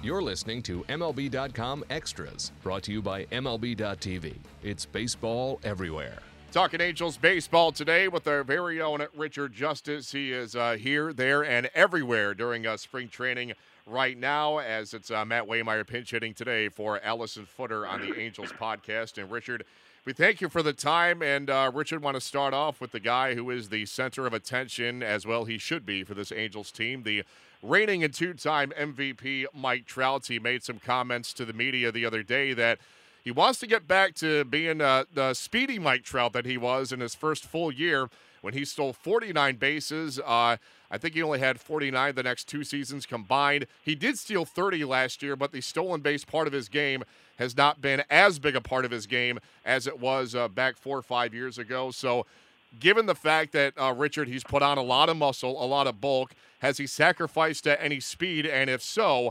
You're listening to MLB.com Extras, brought to you by MLB.tv. It's baseball everywhere. Talking Angels baseball today with our very own Richard Justice. He is here, there, and everywhere during spring training right now, as it's Matt Waymeyer pinch hitting today for Allison Footer on the Angels podcast. And Richard, we thank you for the time. And Richard, want to start off with the guy who is the center of attention, as well he should be, for this Angels team, the reigning and two-time MVP Mike Trout. He made some comments to the media the other day that he wants to get back to being the speedy Mike Trout that he was in his first full year when he stole 49 bases. I think he only had 49 the next two seasons combined. He did steal 30 last year, but the stolen base part of his game has not been as big a part of his game as it was back 4 or 5 years ago. So given the fact that, Richard, he's put on a lot of muscle, a lot of bulk, has he sacrificed any speed? And if so,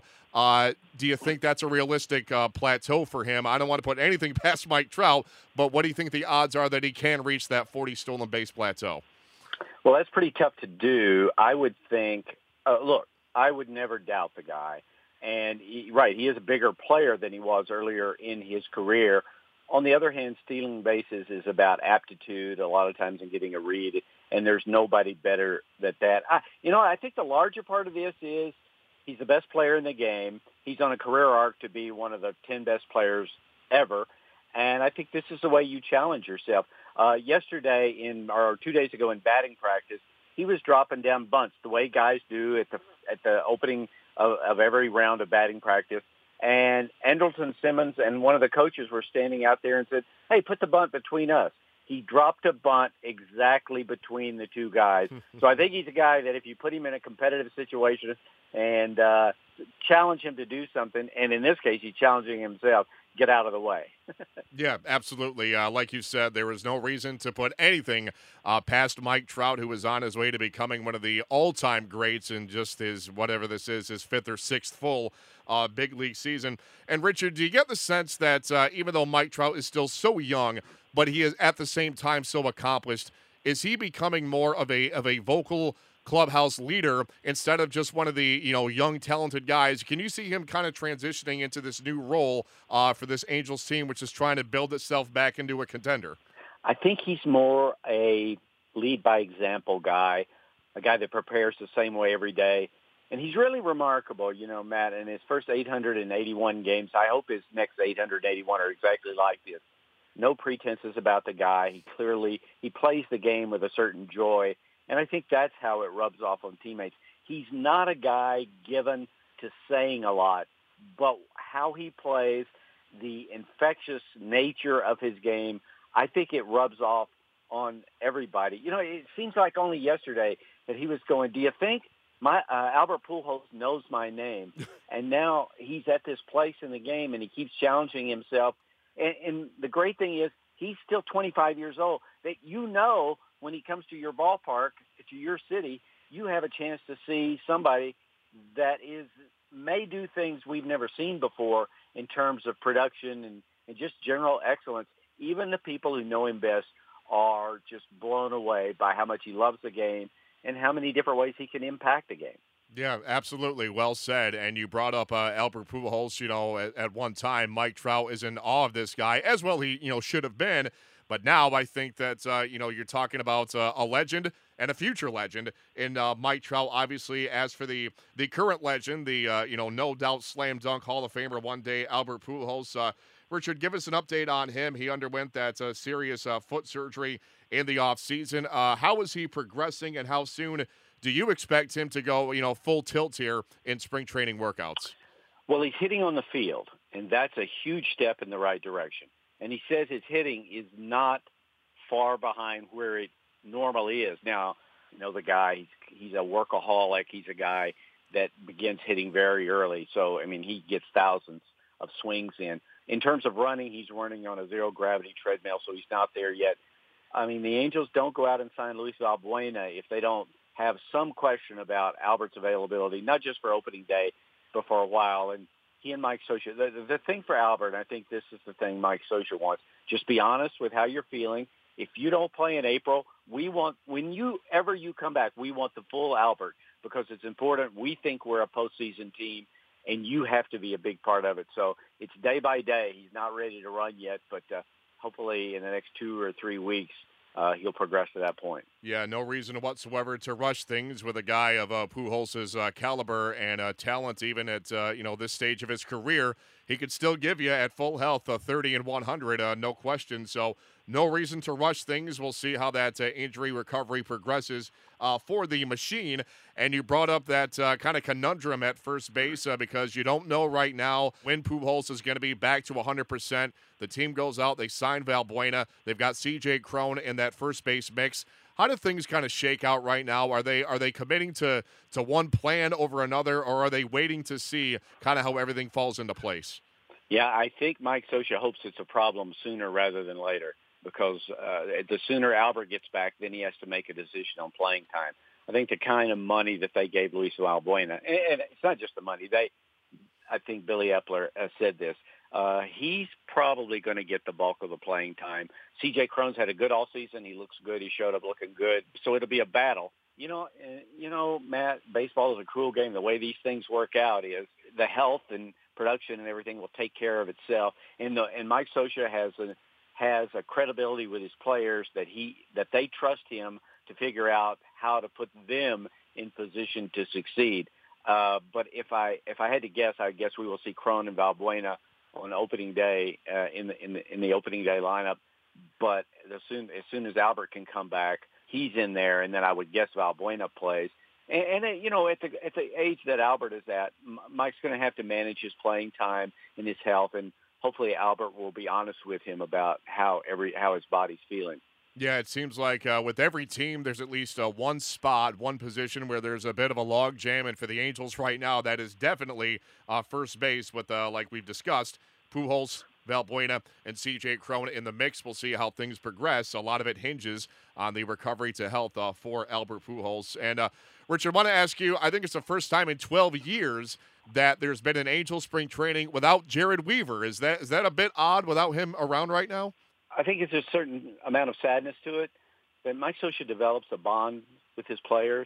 do you think that's a realistic plateau for him? I don't want to put anything past Mike Trout, but what do you think the odds are that he can reach that 40 stolen base plateau? Well, that's pretty tough to do. I would think, look, I would never doubt the guy. And, he is a bigger player than he was earlier in his career. On the other hand, stealing bases is about aptitude a lot of times in getting a read, and there's nobody better at that. I think the larger part of this is he's the best player in the game. He's on a career arc to be one of the 10 best players ever, and I think this is the way you challenge yourself. Yesterday, or 2 days ago in batting practice, he was dropping down bunts the way guys do at the opening of every round of batting practice. And Andrelton Simmons and one of the coaches were standing out there and said, "Hey, put the bunt between us." He dropped a bunt exactly between the two guys. So I think he's a guy that if you put him in a competitive situation and challenge him to do something, and in this case, he's challenging himself, get out of the way. Yeah, absolutely. Like you said, there was no reason to put anything past Mike Trout, who was on his way to becoming one of the all-time greats in just his, whatever this is, his fifth or sixth full big league season. And Richard, do you get the sense that even though Mike Trout is still so young, but he is at the same time so accomplished, is he becoming more of a vocal clubhouse leader instead of just one of the young talented guys? Can you see him kind of transitioning into this new role for this Angels team, which is trying to build itself back into a contender? I think he's more a lead by example guy, a guy that prepares the same way every day. And he's really remarkable, Matt, in his first 881 games. I hope his next 881 are exactly like this. No pretenses about the guy. He plays the game with a certain joy. And I think that's how it rubs off on teammates. He's not a guy given to saying a lot, but how he plays, the infectious nature of his game, I think it rubs off on everybody. It seems like only yesterday that he was going, "Do you think Albert Pujols knows my name?" And now he's at this place in the game, and he keeps challenging himself. And the great thing is he's still 25 years old. That when he comes to your ballpark, to your city, you have a chance to see somebody that may do things we've never seen before in terms of production and just general excellence. Even the people who know him best are just blown away by how much he loves the game and how many different ways he can impact the game. Yeah, absolutely. Well said. And you brought up Albert Pujols. At one time, Mike Trout is in awe of this guy, as well he should have been. But now I think that, you're talking about a legend and a future legend in Mike Trout, obviously. As for the current legend, the, no doubt slam dunk Hall of Famer one day, Albert Pujols. Richard, give us an update on him. He underwent that serious foot surgery in the offseason. How is he progressing, and how soon do you expect him to go, full tilt here in spring training workouts? Well, he's hitting on the field, and that's a huge step in the right direction. And he says his hitting is not far behind where it normally is. Now, the guy, he's a workaholic. He's a guy that begins hitting very early. So, he gets thousands of swings in. In terms of running, he's running on a zero-gravity treadmill, so he's not there yet. The Angels don't go out and sign Luis Valbuena if they don't have some question about Albert's availability, not just for opening day, but for a while. And he and Mike Scioscia, the thing for Albert, and I think this is the thing Mike Scioscia wants, just be honest with how you're feeling. If you don't play in April, when you come back, we want the full Albert because it's important. We think we're a postseason team, and you have to be a big part of it. So it's day by day. He's not ready to run yet, but hopefully in the next 2 or 3 weeks, he'll progress to that point. Yeah, no reason whatsoever to rush things with a guy of Pujols' caliber and talent. Even at this stage of his career, he could still give you at full health 30 and 100, no question. So no reason to rush things. We'll see how that injury recovery progresses for the machine. And you brought up that kind of conundrum at first base because you don't know right now when Pujols is going to be back to 100%. The team goes out, they sign Valbuena. They've got C.J. Cron in that first base mix. How do things kind of shake out right now? Are they committing to one plan over another, or are they waiting to see kind of how everything falls into place? Yeah, I think Mike Scioscia hopes it's a problem sooner rather than later, because the sooner Albert gets back, then he has to make a decision on playing time. I think the kind of money that they gave Luis Valbuena, and it's not just the money. I think Billy Epler said this. He's probably going to get the bulk of the playing time. C.J. Cron's had a good all season. He looks good. He showed up looking good. So it'll be a battle. You know, Matt, baseball is a cruel game. The way these things work out is the health and production and everything will take care of itself. And Mike Scioscia has a credibility with his players that they trust him to figure out how to put them in position to succeed. But if I had to guess, I guess we will see Cron and Valbuena on opening day in the opening day lineup. But as soon as Albert can come back, he's in there, and then I would guess Valbuena plays. And at the age that Albert is at, Mike's going to have to manage his playing time and his health, and hopefully Albert will be honest with him about how his body's feeling. Yeah, it seems like with every team, there's at least one spot, one position where there's a bit of a log jam. And for the Angels right now, that is definitely first base with, like we've discussed, Pujols, Valbuena, and C.J. Cron in the mix. We'll see how things progress. A lot of it hinges on the recovery to health for Albert Pujols. And, Richard, I want to ask you, I think it's the first time in 12 years that there's been an Angels spring training without Jared Weaver. Is that a bit odd without him around right now? I think it's a certain amount of sadness to it, that Mike Scioscia develops a bond with his players.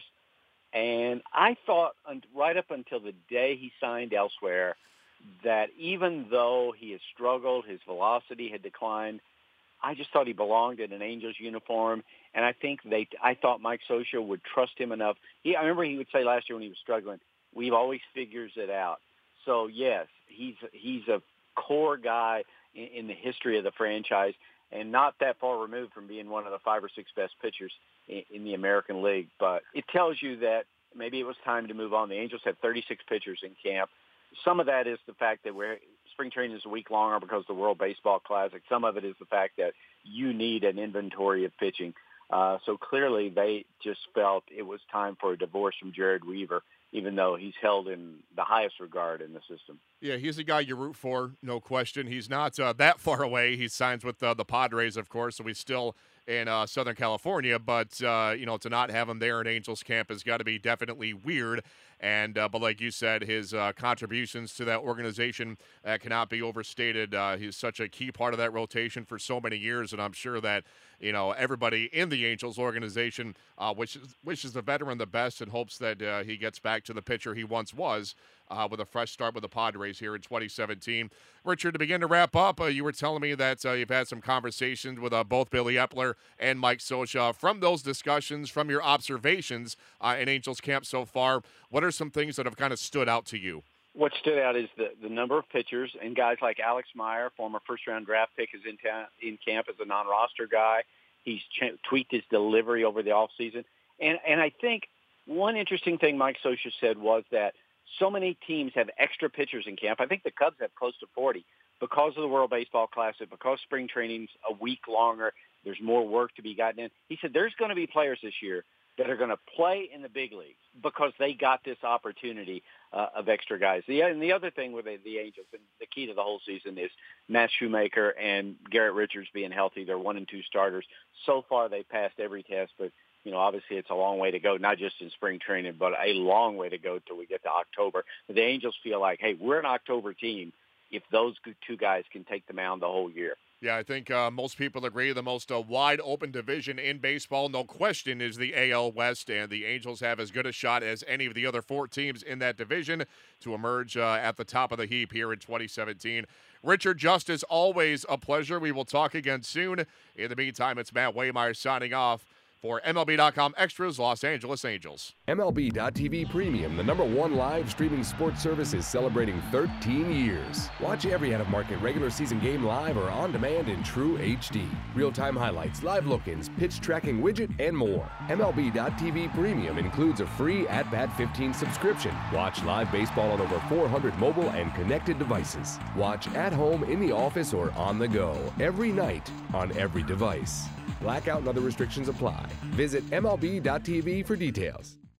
And I thought right up until the day he signed elsewhere that even though he has struggled, his velocity had declined, I just thought he belonged in an Angels uniform. And I thought Mike Scioscia would trust him enough. I remember he would say last year when he was struggling, "We've always figures it out." So, yes, he's a core guy in the history of the franchise, and not that far removed from being one of the 5 or 6 best pitchers in the American League. But it tells you that maybe it was time to move on. The Angels had 36 pitchers in camp. Some of that is the fact that spring training is a week longer because of the World Baseball Classic. Some of it is the fact that you need an inventory of pitching. So clearly they just felt it was time for a divorce from Jared Weaver, even though he's held in the highest regard in the system. Yeah, he's a guy you root for, no question. He's not that far away. He signs with the Padres, of course, so he's still in Southern California. But, to not have him there in Angels camp has got to be definitely weird. And but like you said, his contributions to that organization cannot be overstated. He's such a key part of that rotation for so many years, and I'm sure that everybody in the Angels organization wishes the veteran the best and hopes that he gets back to the pitcher he once was with a fresh start with the Padres here in 2017. Richard, to begin to wrap up, you were telling me that you've had some conversations with both Billy Epler and Mike Scioscia. From those discussions, from your observations in Angels camp so far, what are some things that have kind of stood out to you? What stood out is the number of pitchers, and guys like Alex Meyer, former first-round draft pick, is in camp as a non-roster guy. He's tweaked his delivery over the offseason. And I think one interesting thing Mike Scioscia said was that so many teams have extra pitchers in camp. I think the Cubs have close to 40 because of the World Baseball Classic, because spring training's a week longer. There's more work to be gotten in. He said there's going to be players this year that are going to play in the big leagues because they got this opportunity of extra guys. And the other thing with the Angels, and the key to the whole season, is Matt Shoemaker and Garrett Richards being healthy. They're 1 and 2 starters. So far, they passed every test, but obviously it's a long way to go, not just in spring training, but a long way to go till we get to October. But the Angels feel like, hey, we're an October team if those 2 guys can take the mound the whole year. Yeah, I think most people agree the most wide open division in baseball, no question, is the AL West, and the Angels have as good a shot as any of the other 4 teams in that division to emerge at the top of the heap here in 2017. Richard Justice, always a pleasure. We will talk again soon. In the meantime, it's Matt Waymeyer signing off for MLB.com Extras, Los Angeles Angels. MLB.tv Premium, the #1 live streaming sports service, is celebrating 13 years. Watch every out-of-market regular season game live or on demand in true HD. Real-time highlights, live look-ins, pitch tracking widget, and more. MLB.tv Premium includes a free At-Bat 15 subscription. Watch live baseball on over 400 mobile and connected devices. Watch at home, in the office, or on the go, every night, on every device. Blackout and other restrictions apply. Visit MLB.tv for details.